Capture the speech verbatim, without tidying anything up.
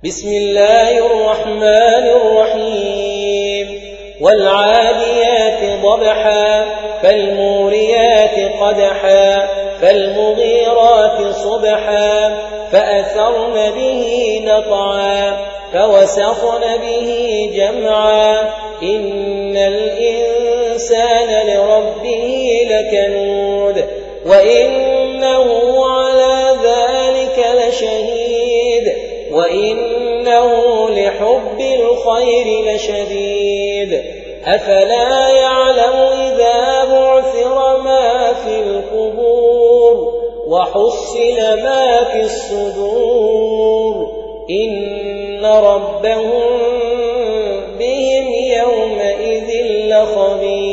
بسم الله الرحمن الرحيم والعاديات ضبحا فالموريات قدحا فالمغيرات صبحا فأثرن به نقعا فوسطن به جمعا إن الإنسان لربه لكنود وإنه على ذلك لشهيد وإنه لحب الخير لشديد أفلا يعلم إذا بعثر ما في القبور وحصل ما في الصدور إن ربهم بهم يومئذ لخبير.